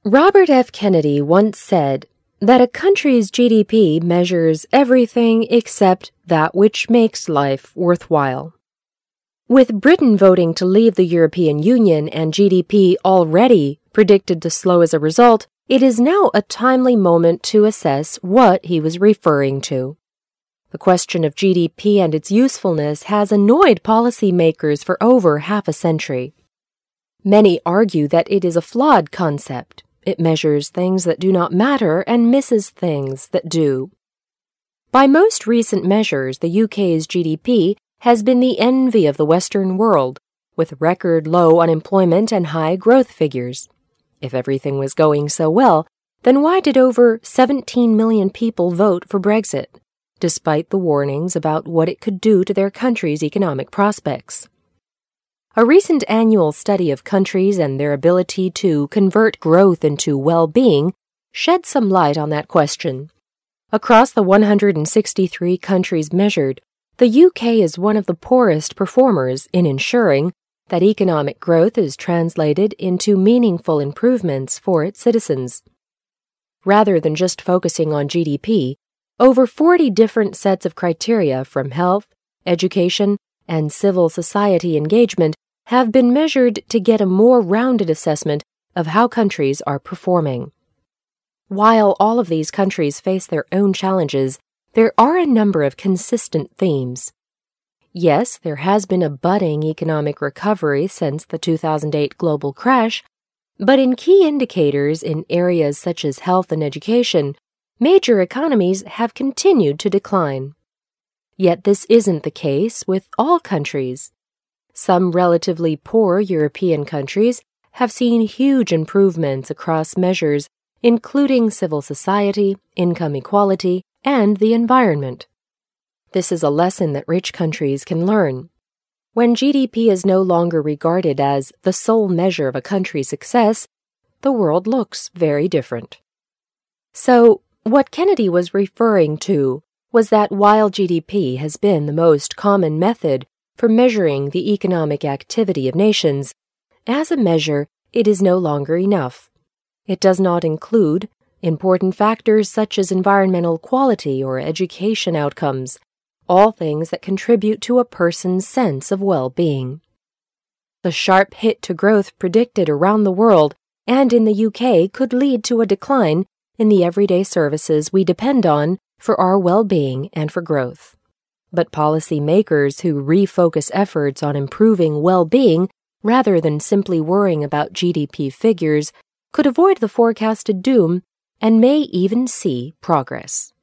Robert F. Kennedy once said that a country's GDP measures everything except that which makes life worthwhile. With Britain voting to leave the European Union and GDP already predicted to slow as a result, it is now a timely moment to assess what he was referring to. The question of GDP and its usefulness has annoyed policymakers for over half a century. Many argue that it is a flawed concept. It measures things that do not matter and misses things that do. By most recent measures, the UK's GDP has been the envy of the Western world, with record low unemployment and high growth figures. If everything was going so well, then why did over 17 million people vote for Brexit, despite the warnings about what it could do to their country's economic prospects? A recent annual study of countries and their ability to convert growth into well-being shed some light on that question. Across the 163 countries measured, the UK is one of the poorest performers in ensuring that economic growth is translated into meaningful improvements for its citizens. Rather than just focusing on GDP, over 40 different sets of criteria from health, education, and civil society engagement have been measured to get a more rounded assessment of how countries are performing. While all of these countries face their own challenges, there are a number of consistent themes. Yes, there has been a budding economic recovery since the 2008 global crash, but in key indicators in areas such as health and education, major economies have continued to decline. Yet this isn't the case with all countries. Some relatively poor European countries have seen huge improvements across measures, including civil society, income equality, and the environment. This is a lesson that rich countries can learn. When GDP is no longer regarded as the sole measure of a country's success, the world looks very different. So, what Kennedy was referring to was that while GDP has been the most common method for measuring the economic activity of nations, as a measure, it is no longer enough. It does not include important factors such as environmental quality or education outcomes, all things that contribute to a person's sense of well-being. The sharp hit to growth predicted around the world and in the UK could lead to a decline in the everyday services we depend on for our well-being and for growth. But policymakers who refocus efforts on improving well-being rather than simply worrying about GDP figures could avoid the forecasted doom and may even see progress.